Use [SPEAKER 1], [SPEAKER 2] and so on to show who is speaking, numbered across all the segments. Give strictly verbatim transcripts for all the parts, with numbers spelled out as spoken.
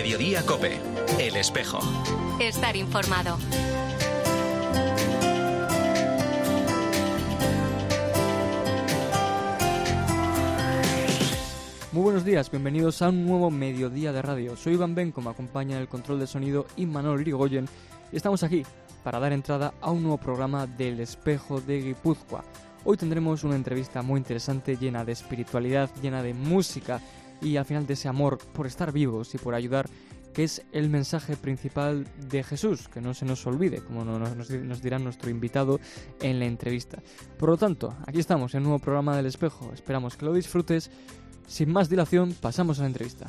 [SPEAKER 1] Mediodía COPE, El Espejo.
[SPEAKER 2] Estar informado.
[SPEAKER 3] Muy buenos días, bienvenidos a un nuevo Mediodía de Radio. Soy Iván Benco, me acompaña en el control de sonido Imanol Irigoyen y estamos aquí para dar entrada a un nuevo programa del Espejo de Guipúzcoa. Hoy tendremos una entrevista muy interesante, llena de espiritualidad, llena de música y al final de ese amor por estar vivos y por ayudar, que es el mensaje principal de Jesús, que no se nos olvide, como nos, nos, nos dirá nuestro invitado en la entrevista. Por lo tanto, aquí estamos en un nuevo programa del Espejo, esperamos que lo disfrutes. Sin más dilación, pasamos a la entrevista.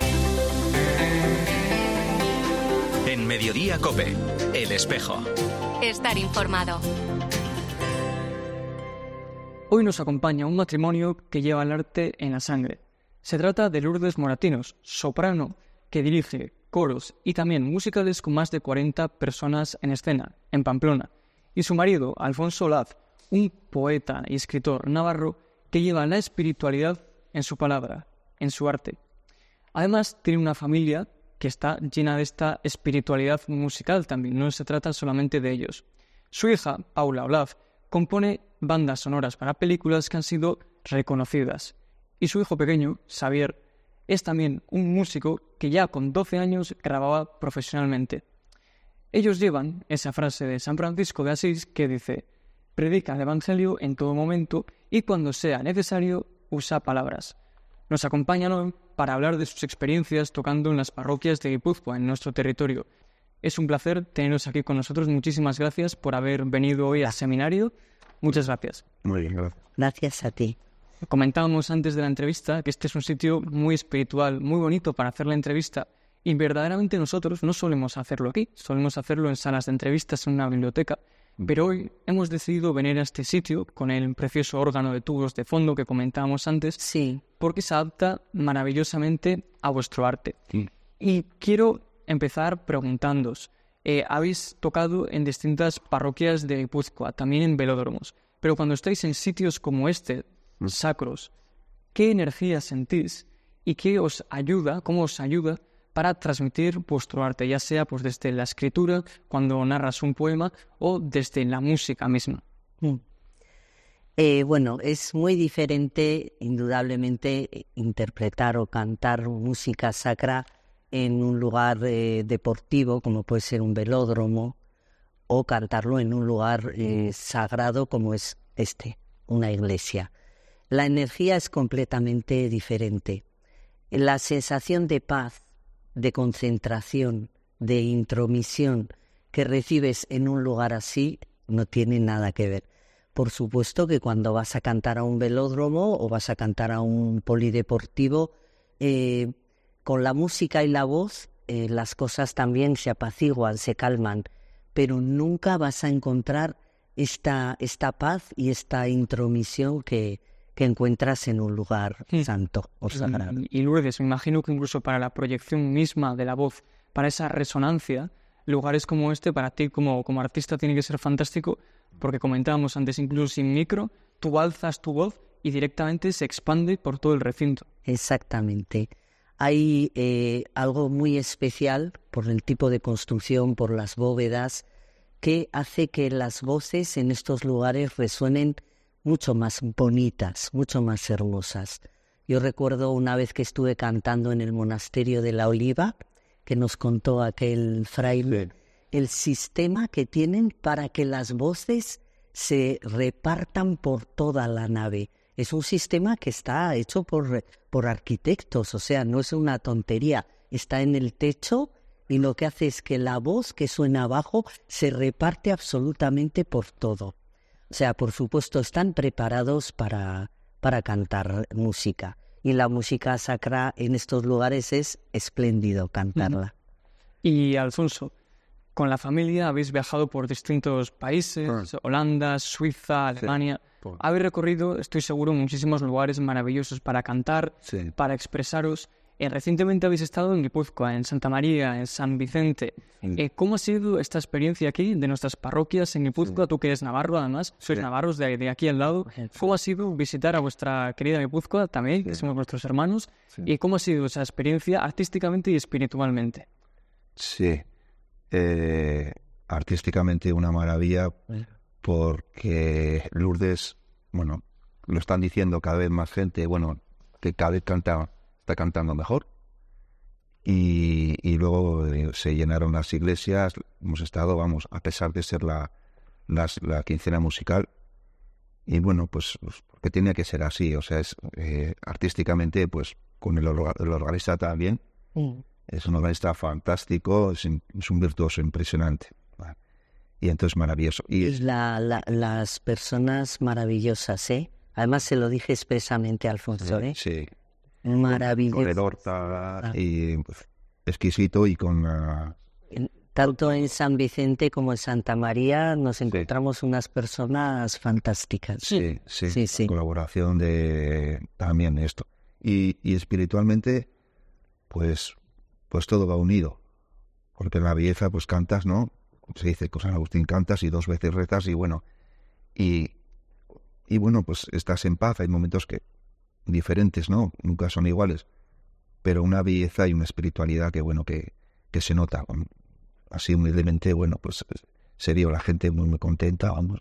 [SPEAKER 1] En Mediodía COPE, El Espejo.
[SPEAKER 2] Estar informado.
[SPEAKER 3] Hoy nos acompaña un matrimonio que lleva el arte en la sangre. Se trata de Lourdes Moratinos, soprano, que dirige coros y también musicales con más de cuarenta personas en escena, en Pamplona, y su marido, Alfonso Olaz, un poeta y escritor navarro que lleva la espiritualidad en su palabra, en su arte. Además, tiene una familia que está llena de esta espiritualidad musical también, no se trata solamente de ellos. Su hija, Paula Olaz, compone bandas sonoras para películas que han sido reconocidas. Y su hijo pequeño, Xavier, es también un músico que ya con doce años grababa profesionalmente. Ellos llevan esa frase de San Francisco de Asís que dice: predica el Evangelio en todo momento y cuando sea necesario usa palabras. Nos acompañan hoy para hablar de sus experiencias tocando en las parroquias de Guipúzcoa, en nuestro territorio. Es un placer teneros aquí con nosotros. Muchísimas gracias por haber venido hoy al seminario. Muchas gracias.
[SPEAKER 4] Muy bien, gracias.
[SPEAKER 5] Gracias a ti.
[SPEAKER 3] Comentábamos antes de la entrevista que este es un sitio muy espiritual, muy bonito para hacer la entrevista. Y verdaderamente nosotros no solemos hacerlo aquí, solemos hacerlo en salas de entrevistas, en una biblioteca. Pero hoy hemos decidido venir a este sitio con el precioso órgano de tubos de fondo que comentábamos antes,
[SPEAKER 5] sí,
[SPEAKER 3] porque se adapta maravillosamente a vuestro arte.
[SPEAKER 4] Sí.
[SPEAKER 3] Y quiero empezar preguntándoos, eh, habéis tocado en distintas parroquias de Guipúzcoa, también en velódromos, pero cuando estáis en sitios como este, mm. sacros, ¿qué energía sentís y qué os ayuda, cómo os ayuda para transmitir vuestro arte, ya sea pues desde la escritura, cuando narras un poema, o desde la música misma?
[SPEAKER 5] Mm. Eh, bueno, es muy diferente, indudablemente, interpretar o cantar música sacra en un lugar eh, deportivo, como puede ser un velódromo, o cantarlo en un lugar eh, sagrado como es este, una iglesia. La energía es completamente diferente. La sensación de paz, de concentración, de intromisión que recibes en un lugar así no tiene nada que ver. Por supuesto que cuando vas a cantar a un velódromo o vas a cantar a un polideportivo, eh, con la música y la voz eh, las cosas también se apaciguan, se calman, pero nunca vas a encontrar esta, esta paz y esta intromisión que que encuentras en un lugar
[SPEAKER 3] sí.
[SPEAKER 5] santo o sagrado.
[SPEAKER 3] Y Lourdes, me imagino que incluso para la proyección misma de la voz, para esa resonancia, lugares como este para ti como, como artista tiene que ser fantástico, porque comentábamos antes, incluso sin micro, tú alzas tu voz y directamente se expande por todo el recinto.
[SPEAKER 5] Exactamente. Hay eh, algo muy especial por el tipo de construcción, por las bóvedas, que hace que las voces en estos lugares resuenen mucho más bonitas, mucho más hermosas. Yo recuerdo una vez que estuve cantando en el monasterio de la Oliva, que nos contó aquel fraile, sí. el sistema que tienen para que las voces se repartan por toda la nave. Es un sistema que está hecho por, por arquitectos, o sea, no es una tontería. Está en el techo y lo que hace es que la voz que suena abajo se reparte absolutamente por todo. O sea, por supuesto, están preparados para, para cantar música. Y la música sacra en estos lugares es espléndido cantarla.
[SPEAKER 3] Y Alfonso, con la familia habéis viajado por distintos países, sí. Holanda, Suiza, Alemania. Sí. Habéis recorrido, estoy seguro, muchísimos lugares maravillosos para cantar, sí. para expresaros. Eh, recientemente habéis estado en Guipúzcoa, en Santa María, en San Vicente.
[SPEAKER 4] Sí.
[SPEAKER 3] Eh, ¿Cómo ha sido esta experiencia aquí de nuestras parroquias en Guipúzcoa?
[SPEAKER 4] Sí.
[SPEAKER 3] Tú que eres navarro, además, sois
[SPEAKER 4] Sí.
[SPEAKER 3] navarros de, de aquí al lado. ¿Cómo ha sido visitar a vuestra querida Guipúzcoa también, que
[SPEAKER 4] Sí.
[SPEAKER 3] somos vuestros hermanos?
[SPEAKER 4] Sí.
[SPEAKER 3] ¿Y cómo ha sido esa experiencia artísticamente y espiritualmente?
[SPEAKER 4] Sí, eh, artísticamente una maravilla, porque Lourdes, bueno, lo están diciendo cada vez más gente, bueno, que cada vez canta, está cantando mejor. Y, y luego eh, se llenaron las iglesias, hemos estado, vamos, a pesar de ser la, las- la quincena musical. Y bueno, pues, pues, porque tenía que ser así, o sea, es eh, artísticamente, pues con el, orga- el organista también.
[SPEAKER 5] Mm.
[SPEAKER 4] Es un organista fantástico, es, in- es un virtuoso impresionante. Vale. Y entonces maravilloso. Y
[SPEAKER 5] Y
[SPEAKER 4] es,
[SPEAKER 5] la, la- las personas maravillosas, ¿eh? Además se lo dije expresamente a Alfonso, ¿eh?
[SPEAKER 4] sí, con el
[SPEAKER 5] Maravilloso.
[SPEAKER 4] Horta
[SPEAKER 5] Ah.
[SPEAKER 4] y pues, exquisito y con la...
[SPEAKER 5] En- Tanto en San Vicente como en Santa María nos encontramos unas personas fantásticas.
[SPEAKER 4] Sí, sí,
[SPEAKER 5] Sí, sí.
[SPEAKER 4] la colaboración de también esto. Y, y espiritualmente, pues, pues todo va unido. Porque en la belleza, pues cantas, ¿no? Se dice con San Agustín, cantas y dos veces rezas y bueno, y, y bueno, pues estás en paz. Hay momentos que diferentes, ¿no? Nunca son iguales. Pero una belleza y una espiritualidad que, bueno, que, que se nota. Así humildemente, bueno, pues se vio la gente muy, muy contenta, vamos.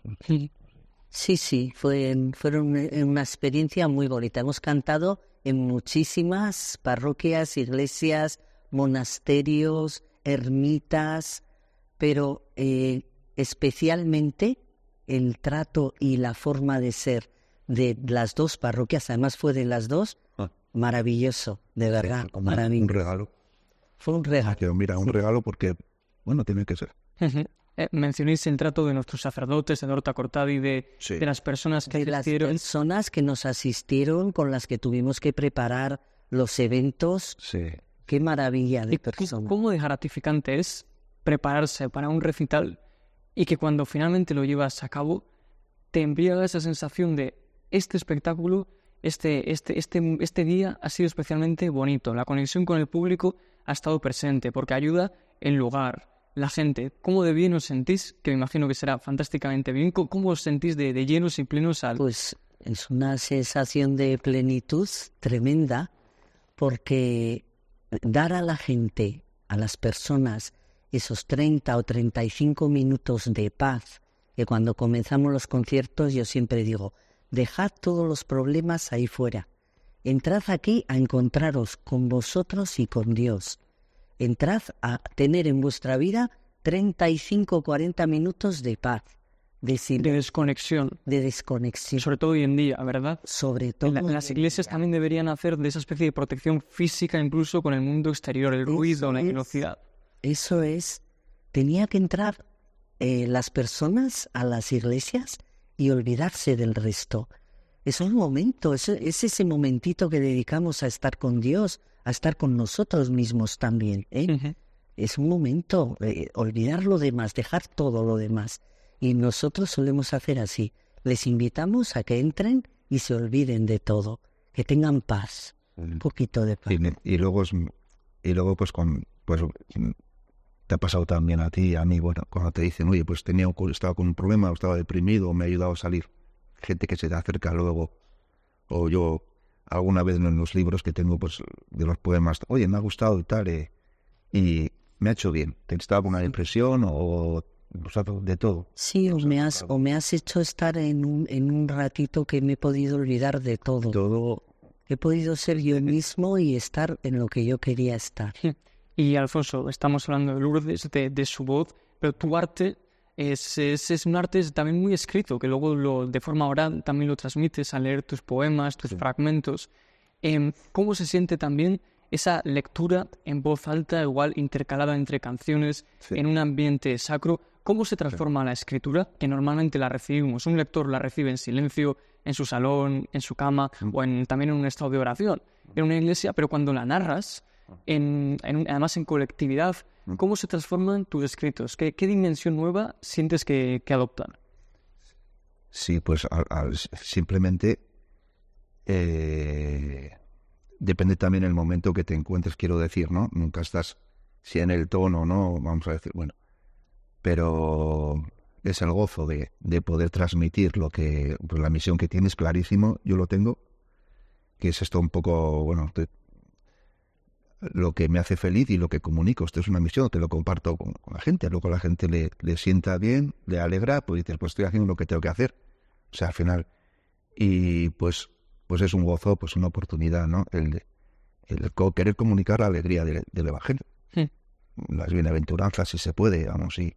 [SPEAKER 5] Sí, sí, fue, fueron una, una experiencia muy bonita. Hemos cantado en muchísimas parroquias, iglesias, monasterios, ermitas, pero eh, especialmente el trato y la forma de ser de las dos parroquias, además fue de las dos,
[SPEAKER 4] Ah.
[SPEAKER 5] maravilloso, de verdad,
[SPEAKER 4] Como
[SPEAKER 5] maravilloso.
[SPEAKER 4] un regalo.
[SPEAKER 5] Fue un regalo.
[SPEAKER 4] Que mira, un regalo porque, bueno, tiene que ser.
[SPEAKER 3] Ujú. Eh, mencionéis el trato de nuestros sacerdotes, de Horta Cortado y de,
[SPEAKER 4] Sí.
[SPEAKER 3] de las personas que
[SPEAKER 5] De las
[SPEAKER 3] asistieron.
[SPEAKER 5] personas que nos asistieron, con las que tuvimos que preparar los eventos.
[SPEAKER 4] Sí.
[SPEAKER 5] Qué maravilla de
[SPEAKER 3] ¿Y cómo-
[SPEAKER 5] persona.
[SPEAKER 3] cómo de gratificante es prepararse para un recital y que cuando finalmente lo llevas a cabo te embriaga esa sensación de este espectáculo, este, este, este, este día ha sido especialmente bonito, la conexión con el público ha estado presente porque ayuda el lugar, la gente. ¿Cómo de bien os sentís? Que me imagino que será fantásticamente bien. ¿Cómo, cómo os sentís de, de llenos y plenos al...?
[SPEAKER 5] Pues es una sensación de plenitud tremenda, porque dar a la gente, a las personas, esos treinta o treinta y cinco minutos de paz, que cuando comenzamos los conciertos yo siempre digo, dejad todos los problemas ahí fuera, entrad aquí a encontraros con vosotros y con Dios, entrad a tener en vuestra vida treinta y cinco o cuarenta minutos de paz, de
[SPEAKER 3] de
[SPEAKER 5] silencio,
[SPEAKER 3] desconexión,
[SPEAKER 5] de desconexión,
[SPEAKER 3] sobre todo hoy en día, ¿verdad?
[SPEAKER 5] sobre todo.
[SPEAKER 3] La- las iglesias también deberían hacer de esa especie de protección física incluso con el mundo exterior, el
[SPEAKER 5] Eso
[SPEAKER 3] ruido, la
[SPEAKER 5] es.
[SPEAKER 3] velocidad.
[SPEAKER 5] Eso es, tenía que entrar eh, las personas a las iglesias y olvidarse del resto. Es un momento, es, es ese momentito que dedicamos a estar con Dios, a estar con nosotros mismos también, ¿eh?
[SPEAKER 3] Ujú.
[SPEAKER 5] Es un momento, eh, olvidar lo demás, dejar todo lo demás. Y nosotros solemos hacer así. Les invitamos a que entren y se olviden de todo, que tengan paz, un poquito de paz.
[SPEAKER 4] Y, y luego es, y luego pues con pues te ha pasado también a ti, a mí, bueno, cuando te dicen, oye, pues tenía un- estaba con un problema, o estaba deprimido, o me ha ayudado a salir. Gente que se te acerca luego, o yo alguna vez en los libros que tengo, pues de los poemas, oye, me ha gustado y tal, eh, y me ha hecho bien. Te estaba con una depresión o, o sea, de todo.
[SPEAKER 5] Sí, o
[SPEAKER 4] O sea,
[SPEAKER 5] me has,
[SPEAKER 4] claro.
[SPEAKER 5] o me has hecho estar en un, en un ratito que me he podido olvidar de todo.
[SPEAKER 4] Todo.
[SPEAKER 5] He podido ser yo mismo y estar en lo que yo quería estar.
[SPEAKER 3] Y Alfonso, estamos hablando de Lourdes, de, de su voz, pero tu arte es, es, es un arte también muy escrito, que luego lo, de forma oral también lo transmites al leer tus poemas, tus fragmentos. Em, ¿Cómo se siente también esa lectura en voz alta, igual intercalada entre canciones,
[SPEAKER 4] Sí.
[SPEAKER 3] en un ambiente sacro? ¿Cómo se transforma la escritura? Que normalmente la recibimos, un lector la recibe en silencio, en su salón, en su cama, o en, también en un estado de oración, en una iglesia, pero cuando la narras, en, en un- además en colectividad, ¿cómo se transforman tus escritos? ¿Qué, qué dimensión nueva sientes que, que adoptan?
[SPEAKER 4] Sí, pues al- al- simplemente eh, depende también el momento que te encuentres, quiero decir, ¿no? Nunca estás, si en el tono, ¿no? Vamos a decir, bueno, pero es el gozo de, de poder transmitir lo que, pues la misión que tienes, clarísimo, yo lo tengo, que es esto un poco, bueno, te, lo que me hace feliz y lo que comunico. Esto es una misión, te lo comparto con, con la gente, luego la gente le, le sienta bien, le alegra, pues dices, pues estoy haciendo lo que tengo que hacer. O sea, al final, y pues pues es un gozo, pues una oportunidad, ¿no? El, el querer comunicar la alegría del, del Evangelio. Sí. Las bienaventuranzas, si se puede, vamos, y,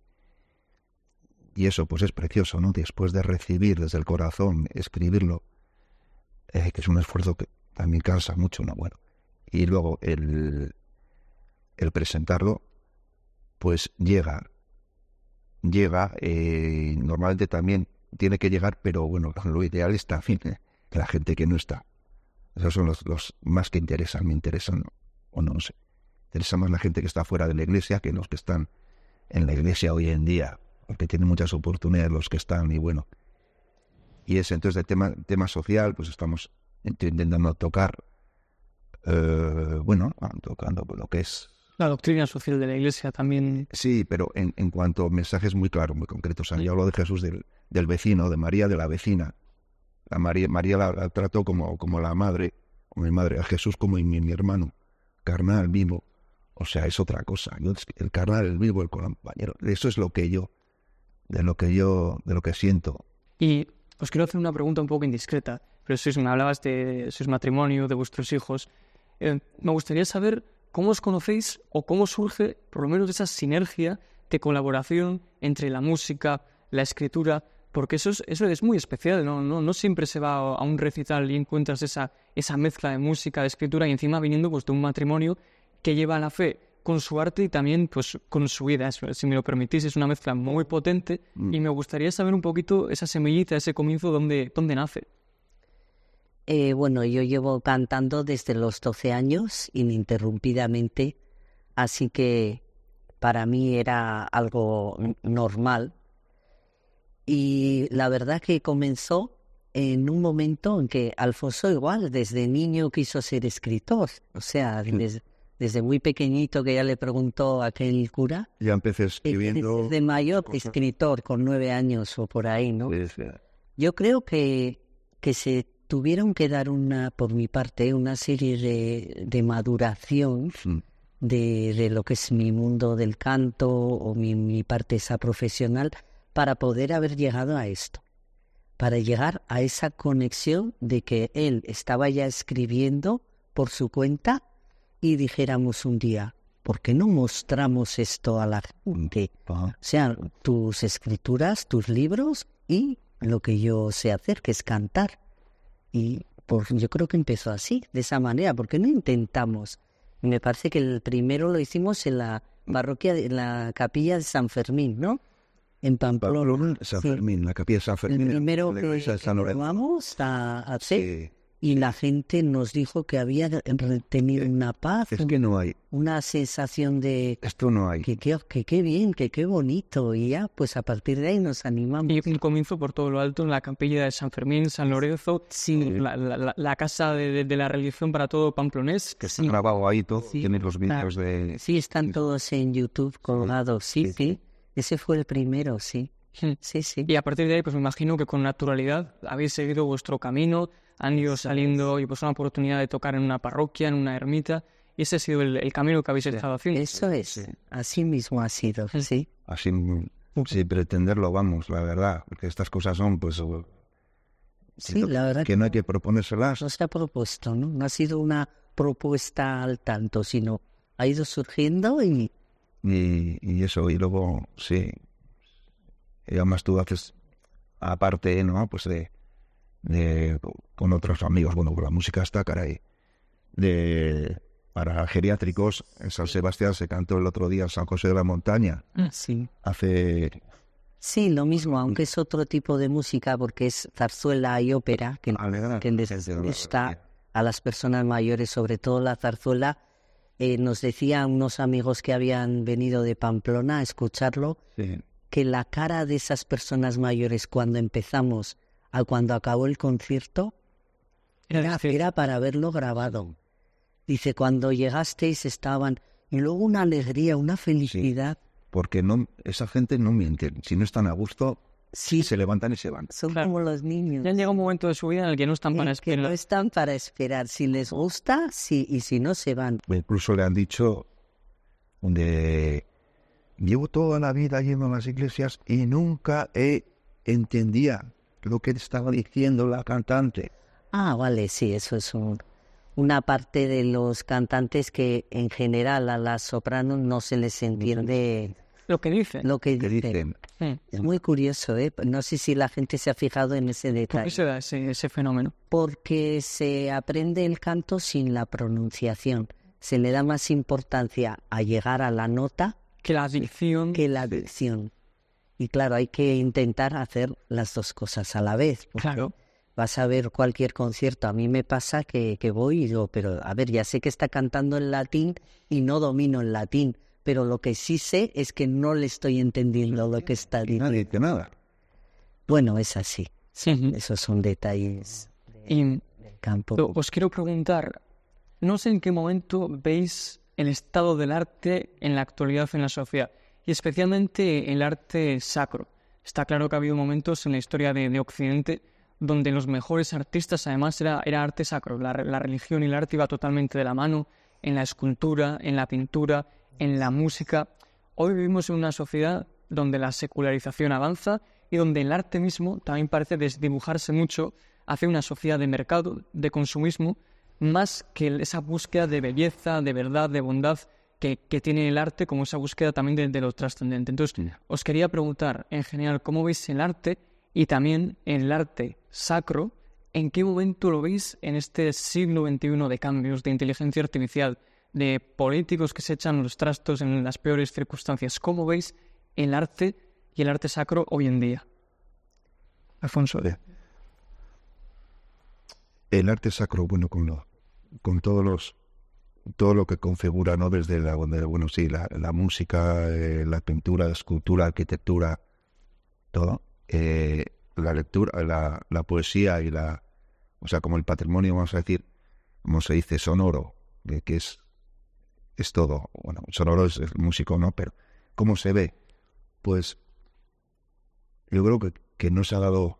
[SPEAKER 4] y eso pues es precioso, ¿no? Después de recibir desde el corazón, escribirlo, eh, que es un esfuerzo que también cansa mucho, ¿no? Bueno, y luego el, el presentarlo, pues llega, llega, eh, normalmente también tiene que llegar, pero bueno, lo ideal es también eh, la gente que no está. Esos son los, los más que interesan, me interesan, o no, no sé. Interesa más la gente que está fuera de la iglesia que los que están en la iglesia hoy en día, porque tienen muchas oportunidades los que están, y bueno. Y ese, entonces, de tema, tema social, pues estamos intentando tocar, eh, bueno, tocando lo que es...
[SPEAKER 3] La doctrina social de la iglesia también.
[SPEAKER 4] Sí, pero en, en cuanto a mensajes muy claros, muy concretos. O sea, yo hablo de Jesús del, del vecino, de María de la vecina. La María, María la, la trato como, como la madre, como mi madre, a Jesús como mi, mi hermano, carnal, vivo. O sea, es otra cosa. Yo, el carnal, el vivo, el compañero. Eso es lo que yo, de lo que yo, de lo que siento.
[SPEAKER 3] Y os quiero hacer una pregunta un poco indiscreta, pero sois, me hablabas de sois matrimonio, de vuestros hijos. Eh, me gustaría saber cómo os conocéis o cómo surge, por lo menos, esa sinergia de colaboración entre la música, la escritura, porque eso es, eso es muy especial, ¿no? No, no siempre se va a un recital y encuentras esa, esa mezcla de música, de escritura, y encima viniendo pues, de un matrimonio que lleva la fe con su arte y también pues con su vida. Si me lo permitís, es una mezcla muy potente mm. y me gustaría saber un poquito esa semillita, ese comienzo, ¿dónde, dónde nace?
[SPEAKER 5] Eh, bueno, yo llevo cantando desde los doce años ininterrumpidamente, así que para mí era algo normal. Y la verdad que comenzó en un momento en que Alfonso igual, desde niño quiso ser escritor. O sea, sí. desde, desde muy pequeñito, que ya le preguntó a aquel cura.
[SPEAKER 4] Ya empecé escribiendo.
[SPEAKER 5] Desde mayor cosas. Escritor, con nueve años o por ahí, ¿no?
[SPEAKER 4] Sí, sí.
[SPEAKER 5] Yo creo que, que se tuvieron que dar una, por mi parte, una serie de, de maduración sí. de, de lo que es mi mundo del canto o mi, mi parte esa profesional, para poder haber llegado a esto, para llegar a esa conexión de que él estaba ya escribiendo por su cuenta y dijéramos un día, ¿por qué no mostramos esto a la gente? O sea, tus escrituras, tus libros y lo que yo sé hacer, que es cantar. Y por, yo creo que empezó así, de esa manera, porque no intentamos. Y me parece que el primero lo hicimos en la parroquia, en la capilla de San Fermín, ¿no? En Pamplona.
[SPEAKER 4] Pamplona, San Fermín, sí. La capilla de San Fermín.
[SPEAKER 5] El primero que, que vamos a hacer. Sí. Y la gente nos dijo que había tenido una paz.
[SPEAKER 4] Es que no hay.
[SPEAKER 5] Una sensación de...
[SPEAKER 4] Esto no hay.
[SPEAKER 5] Que qué que, que bien, que qué bonito. Y ya, pues a partir de ahí nos animamos.
[SPEAKER 3] Y un comienzo por todo lo alto en la capilla de San Fermín, San Lorenzo. Sí. La, la, la casa de, de, de la religión para todo pamplonés.
[SPEAKER 4] Que
[SPEAKER 3] sí.
[SPEAKER 4] está grabado ahí todo.
[SPEAKER 5] Sí.
[SPEAKER 4] Tiene los vídeos de...
[SPEAKER 5] Sí, están todos en YouTube colgados. Sí, sí. sí. sí. Ese fue el primero, sí. Sí, sí.
[SPEAKER 3] Y a partir de ahí, pues me imagino que con naturalidad habéis seguido vuestro camino, han ido saliendo y pues una oportunidad de tocar en una parroquia, en una ermita, y ese ha sido el, el camino que habéis estado haciendo.
[SPEAKER 5] Eso es, sí. Así mismo ha sido, sí.
[SPEAKER 4] Así, sí, pretenderlo, vamos, la verdad, porque estas cosas son, pues...
[SPEAKER 5] Sí, la verdad
[SPEAKER 4] que, que no hay que proponérselas.
[SPEAKER 5] No se ha propuesto, ¿no? No ha sido una propuesta al tanto, sino ha ido surgiendo y...
[SPEAKER 4] Y, y eso, y luego, sí... Y además tú haces, aparte, ¿no? Pues de, de con otros amigos, bueno, la música está, caray, de para geriátricos, en San Sebastián se cantó el otro día San José de la Montaña.
[SPEAKER 5] Ah, sí.
[SPEAKER 4] Hace...
[SPEAKER 5] Sí, lo mismo, aunque es otro tipo de música, porque es zarzuela y ópera, que, que les gusta a las personas mayores, sobre todo la zarzuela. Eh, nos decían unos amigos que habían venido de Pamplona a escucharlo, sí. que la cara de esas personas mayores cuando empezamos a cuando acabó el concierto era, era para verlo grabado. Dice, cuando llegasteis estaban... Y luego una alegría, una felicidad.
[SPEAKER 4] Sí, porque no, esa gente no miente. Si no están a gusto, sí se levantan y se van.
[SPEAKER 5] Son
[SPEAKER 3] Claro.
[SPEAKER 5] como los niños.
[SPEAKER 3] Ya llega un momento de su vida en el que no están para
[SPEAKER 5] Eh, que
[SPEAKER 3] esperar.
[SPEAKER 5] no están para esperar. Si les gusta, sí, y si no, se van.
[SPEAKER 4] Incluso le han dicho de llevo toda la vida yendo a las iglesias y nunca he entendía lo que estaba diciendo la cantante.
[SPEAKER 5] Ah, vale, sí, eso es un, una parte de los cantantes que en general a las sopranos no se les entiende
[SPEAKER 3] Lo que dice.
[SPEAKER 5] lo que
[SPEAKER 4] ¿Qué
[SPEAKER 5] dicen.
[SPEAKER 4] dicen?
[SPEAKER 3] Mm.
[SPEAKER 5] Es muy curioso, ¿eh? No sé si la gente se ha fijado en ese
[SPEAKER 3] ¿Por
[SPEAKER 5] detalle.
[SPEAKER 3] qué se da ese, ese fenómeno?
[SPEAKER 5] Porque se aprende el canto sin la pronunciación. Se le da más importancia a llegar a la nota
[SPEAKER 3] Que la adicción...
[SPEAKER 5] que la dicción. Y claro, hay que intentar hacer las dos cosas a la vez. porque
[SPEAKER 3] Claro.
[SPEAKER 5] Vas a ver cualquier concierto. A mí me pasa que, que voy y digo, pero a ver, ya sé que está cantando en latín y no domino el latín, pero lo que sí sé es que no le estoy entendiendo lo que está
[SPEAKER 4] Y
[SPEAKER 5] diciendo.
[SPEAKER 4] nadie dice nada.
[SPEAKER 5] Bueno, es así.
[SPEAKER 3] Ujú.
[SPEAKER 5] Esos son detalles de-
[SPEAKER 3] Y
[SPEAKER 5] del campo.
[SPEAKER 3] lo- os quiero preguntar, no sé en qué momento veis el estado del arte en la actualidad en la sociedad, y especialmente el arte sacro. Está claro que ha habido momentos en la historia de, de Occidente donde los mejores artistas además era, era arte sacro. La, la religión y el arte iba totalmente de la mano, en la escultura, en la pintura, en la música. Hoy vivimos en una sociedad donde la secularización avanza y donde el arte mismo también parece desdibujarse mucho hacia una sociedad de mercado, de consumismo, más que esa búsqueda de belleza, de verdad, de bondad que, que tiene el arte, como esa búsqueda también de, de lo trascendente. Entonces, os quería preguntar, en general, ¿cómo veis el arte y también el arte sacro? ¿En qué momento lo veis en este siglo veintiuno de cambios, de inteligencia artificial, de políticos que se echan los trastos en las peores circunstancias? ¿Cómo veis el arte y el arte sacro hoy en día? Alfonso.
[SPEAKER 4] El arte sacro, bueno, con lo, con todos los, todo lo que configura, ¿no? Desde la, bueno, sí, la, la música, eh, la pintura, la escultura, la arquitectura, todo, eh, la lectura, la, la poesía y la, o sea, como el patrimonio, vamos a decir, como se dice, sonoro, eh, que es, es todo. Bueno, sonoro es el músico, ¿no? Pero ¿cómo se ve? Pues yo creo que, que no se ha dado.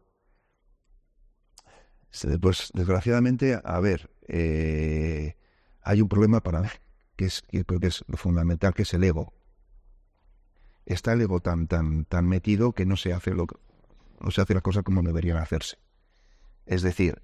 [SPEAKER 4] Pues desgraciadamente, a ver, eh, hay un problema para mí, que es que creo que es lo fundamental, que es el ego. Está el ego tan tan tan metido que no se hace lo que, no se hace las cosas como deberían hacerse. Es decir,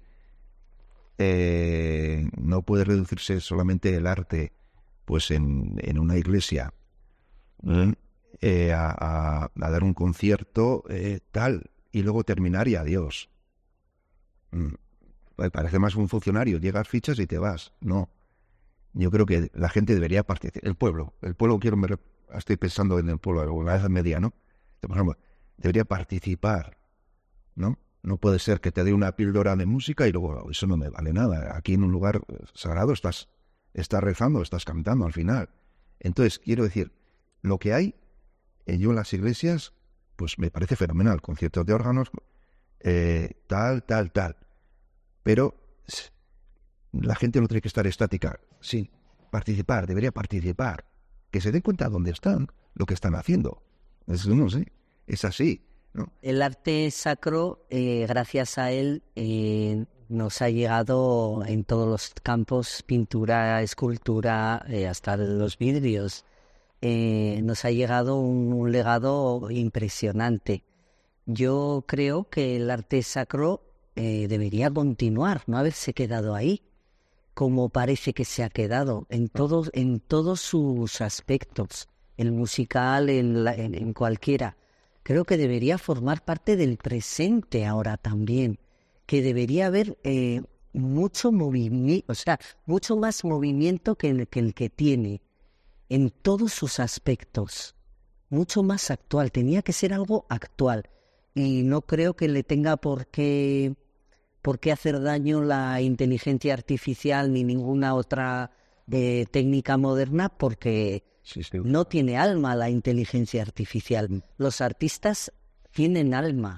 [SPEAKER 4] eh, no puede reducirse solamente el arte, pues en, en una iglesia, ¿eh? Eh, a, a, a dar un concierto eh, tal y luego terminar y adiós. Mm. Parece más un funcionario, llegas, fichas y te vas. No, yo creo que la gente debería participar. El pueblo, el pueblo quiero, me, estoy pensando en el pueblo, en la edad media, ¿no? Por ejemplo, debería participar, ¿no? No puede ser que te dé una píldora de música y luego eso no me vale nada. Aquí en un lugar sagrado estás, estás rezando, estás cantando al final. Entonces, quiero decir, lo que hay, eh, yo en las iglesias, pues me parece fenomenal, conciertos de órganos, eh, tal, tal, tal. Pero la gente no tiene que estar estática. Sí, participar, debería participar. Que se den cuenta dónde están, lo que están haciendo. Eso no sé, es así, ¿no?
[SPEAKER 5] El arte sacro, eh, gracias a él, eh, nos ha llegado en todos los campos, pintura, escultura, eh, hasta los vidrios. Eh, nos ha llegado un, un legado impresionante. Yo creo que el arte sacro eh, debería continuar, no haberse quedado ahí, como parece que se ha quedado, en todos, en todos sus aspectos, el musical, en, la, en, en cualquiera. Creo que debería formar parte del presente ahora también, que debería haber eh, mucho movimiento, o sea, mucho más movimiento que el, que el que tiene, en todos sus aspectos, mucho más actual, tenía que ser algo actual. Y no creo que le tenga por qué, por qué hacer daño la inteligencia artificial ni ninguna otra eh, técnica moderna, porque
[SPEAKER 4] Sí, sí.
[SPEAKER 5] no tiene alma la inteligencia artificial. Los artistas tienen alma.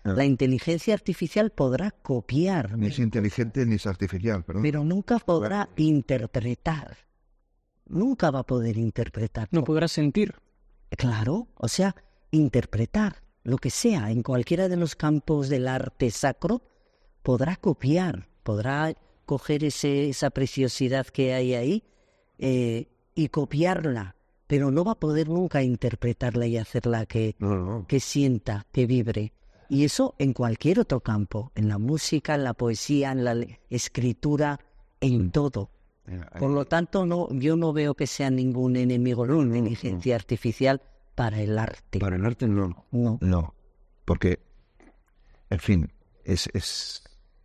[SPEAKER 5] La inteligencia artificial podrá copiar.
[SPEAKER 4] Ni es inteligente ni es artificial, perdón.
[SPEAKER 5] Pero nunca podrá interpretar. Nunca va a poder interpretar.
[SPEAKER 3] No podrá sentir.
[SPEAKER 5] Claro, o sea, interpretar lo que sea en cualquiera de los campos del arte sacro, podrá copiar, podrá coger ese, esa preciosidad que hay ahí eh, y copiarla, pero no va a poder nunca interpretarla y hacerla que,
[SPEAKER 4] No, no.
[SPEAKER 5] que sienta, que vibre. Y eso en cualquier otro campo, en la música, en la poesía, en la le- escritura, en todo. Por lo tanto, no, yo no veo que sea ningún enemigo la inteligencia artificial para el arte.
[SPEAKER 4] Para el arte no.
[SPEAKER 5] No.
[SPEAKER 4] No, porque, en fin, es... es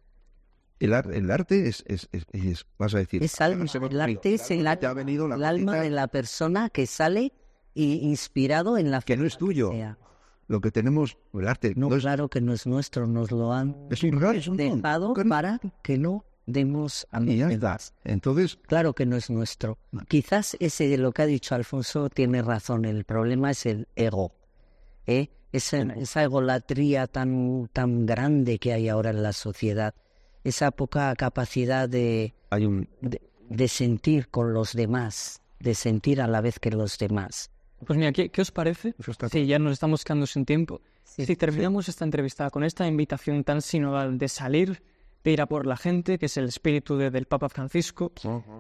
[SPEAKER 4] el, ar- el arte es, es, es, es- vas a decir...
[SPEAKER 5] Es alma.
[SPEAKER 4] se me-
[SPEAKER 5] El arte es el,
[SPEAKER 4] te ha venido la
[SPEAKER 5] el alma
[SPEAKER 4] cosita
[SPEAKER 5] de la persona que sale y inspirado en la
[SPEAKER 4] que no es
[SPEAKER 5] forma
[SPEAKER 4] tuyo.
[SPEAKER 5] sea.
[SPEAKER 4] Lo que tenemos, el arte,
[SPEAKER 5] No,
[SPEAKER 4] no es,
[SPEAKER 5] claro que no es nuestro, nos lo han
[SPEAKER 4] es un regalo, es un don.
[SPEAKER 5] dejado
[SPEAKER 4] Que no-
[SPEAKER 5] para que no demos a
[SPEAKER 4] Y ya
[SPEAKER 5] los
[SPEAKER 4] está.
[SPEAKER 5] demás.
[SPEAKER 4] Entonces,
[SPEAKER 5] Claro que no es nuestro.
[SPEAKER 4] No.
[SPEAKER 5] Quizás ese de lo que ha dicho Alfonso tiene razón. El problema es el ego. ¿eh? Esa, esa egolatría tan, tan grande que hay ahora en la sociedad. Esa poca capacidad de,
[SPEAKER 4] hay un...
[SPEAKER 5] de, de sentir con los demás. De sentir a la vez que los demás.
[SPEAKER 3] Pues mira, ¿qué, qué os parece?
[SPEAKER 4] Eso está-
[SPEAKER 3] Sí, ya nos estamos quedando sin tiempo.
[SPEAKER 5] Sí,
[SPEAKER 3] si terminamos esta entrevista con esta invitación tan sinodal de salir, de ir a por la gente, que es el espíritu de- del Papa Francisco.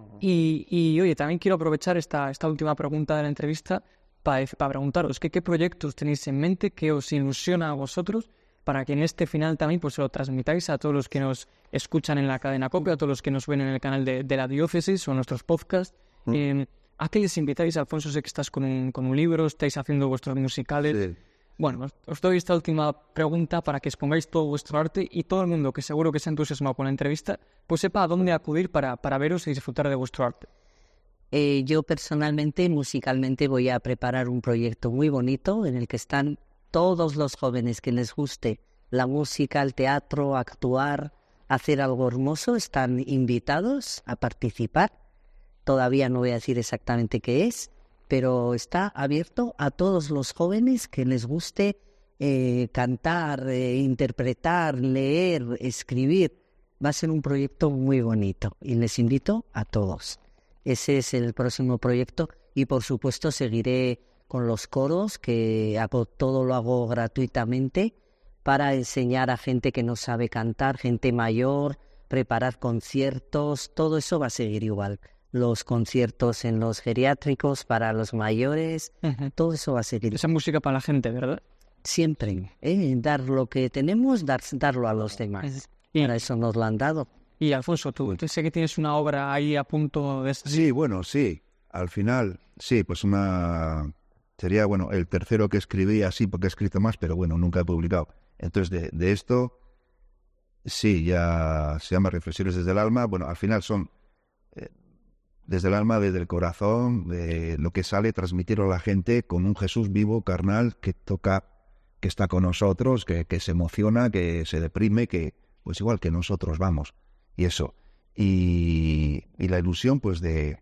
[SPEAKER 3] Y, y, oye, también quiero aprovechar esta, esta última pregunta de la entrevista para preguntaros ¿qué, qué proyectos tenéis en mente, qué os ilusiona a vosotros, para que en este final también pues, se lo transmitáis a todos los que nos escuchan en la cadena COPE, a todos los que nos ven en el canal de, de la diócesis o en nuestros podcasts.
[SPEAKER 4] Mm.
[SPEAKER 3] Eh, ¿A qué les invitáis, Alfonso? Sé que estás con un, con un libro, estáis haciendo vuestros musicales.
[SPEAKER 4] Sí.
[SPEAKER 3] Bueno, os, os doy esta última pregunta para que expongáis todo vuestro arte y todo el mundo que seguro que se ha entusiasmado con la entrevista, pues sepa a dónde acudir para, para veros y disfrutar de vuestro arte.
[SPEAKER 5] Eh, yo personalmente, musicalmente, voy a preparar un proyecto muy bonito en el que están todos los jóvenes que les guste la música, el teatro, actuar, hacer algo hermoso, están invitados a participar. Todavía no voy a decir exactamente qué es, pero está abierto a todos los jóvenes que les guste eh, cantar, eh, interpretar, leer, escribir. Va a ser un proyecto muy bonito y les invito a todos. Ese es el próximo proyecto y por supuesto seguiré con los coros, que hago todo lo hago gratuitamente para enseñar a gente que no sabe cantar, gente mayor, preparar conciertos, todo eso va a seguir igual. Los conciertos en los geriátricos para los mayores,
[SPEAKER 3] Ujú.
[SPEAKER 5] todo eso va a seguir
[SPEAKER 3] Esa música para la gente, ¿verdad?
[SPEAKER 5] siempre. ¿eh? Dar lo que tenemos, dar, darlo a los demás.
[SPEAKER 3] Y,
[SPEAKER 5] Para eso nos lo han dado.
[SPEAKER 3] y Alfonso, tú, tú sé que tienes una obra ahí a punto de...
[SPEAKER 4] Sí, bueno, sí. Al final, sí, pues una... Sería, bueno, el tercero que escribí así, porque he escrito más, pero bueno, nunca he publicado. Entonces, de, de esto, sí, ya se llama Reflexiones desde el alma. Bueno, al final son eh, desde el alma, desde el corazón, de lo que sale, transmitirlo a la gente con un Jesús vivo, carnal, que toca, que está con nosotros, que, que se emociona, que se deprime, que pues igual que nosotros, vamos. Y eso. Y, y la ilusión, pues, de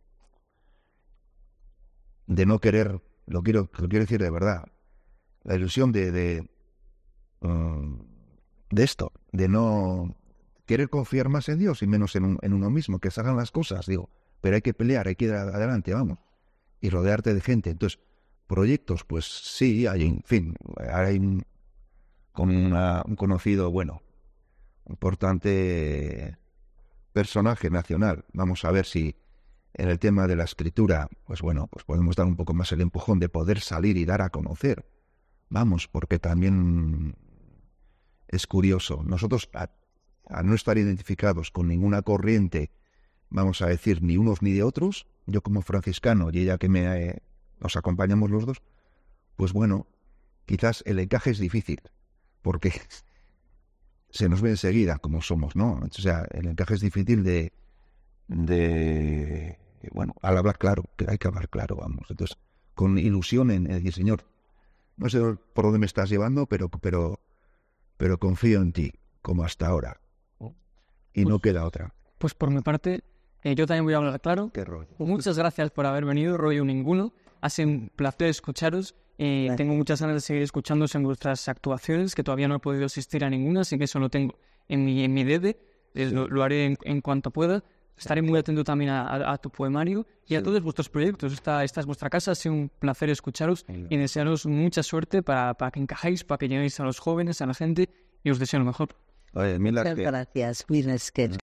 [SPEAKER 4] de no querer, lo quiero, lo quiero decir de verdad, la ilusión de de, um, de esto, de no querer confiar más en Dios y menos en, un, en uno mismo, que se hagan las cosas, digo, pero hay que pelear, hay que ir adelante, vamos, y rodearte de gente. Entonces, proyectos, pues sí, hay, en fin, hay un, con una, un conocido, bueno, importante personaje nacional, vamos a ver si en el tema de la escritura, pues bueno, pues podemos dar un poco más el empujón de poder salir y dar a conocer. Vamos, porque también es curioso. Nosotros, a, a no estar identificados con ninguna corriente, vamos a decir, ni unos ni de otros, yo como franciscano y ella que me eh, nos acompañamos los dos, pues bueno, quizás el encaje es difícil, porque se nos ve enseguida como somos, ¿no? O sea, el encaje es difícil de... de bueno, al hablar claro, que hay que hablar claro, vamos. Entonces, con ilusión en, en decir, Señor, no sé por dónde me estás llevando, pero pero pero confío en ti, como hasta ahora. Y no queda otra.
[SPEAKER 3] Pues por mi parte, eh, yo también voy a hablar claro.
[SPEAKER 4] Qué rollo.
[SPEAKER 3] Muchas gracias por haber venido, rollo ninguno. Ha sido un placer escucharos Eh,
[SPEAKER 5] Gracias.
[SPEAKER 3] tengo muchas ganas de seguir escuchándoos en vuestras actuaciones, que todavía no he podido asistir a ninguna, así que eso lo tengo en mi, en mi debe. Eh, lo, lo haré en, en cuanto pueda. Estaré muy atento también a, a, a tu poemario y a
[SPEAKER 4] Sí.
[SPEAKER 3] todos vuestros proyectos. Esta, esta es vuestra casa, ha sido un placer escucharos y desearos mucha suerte para, para que encajéis, para que lleguéis a los jóvenes, a la gente, y os deseo lo mejor.
[SPEAKER 4] Oye, mil
[SPEAKER 5] Muchas
[SPEAKER 4] que-
[SPEAKER 5] gracias, Winesker.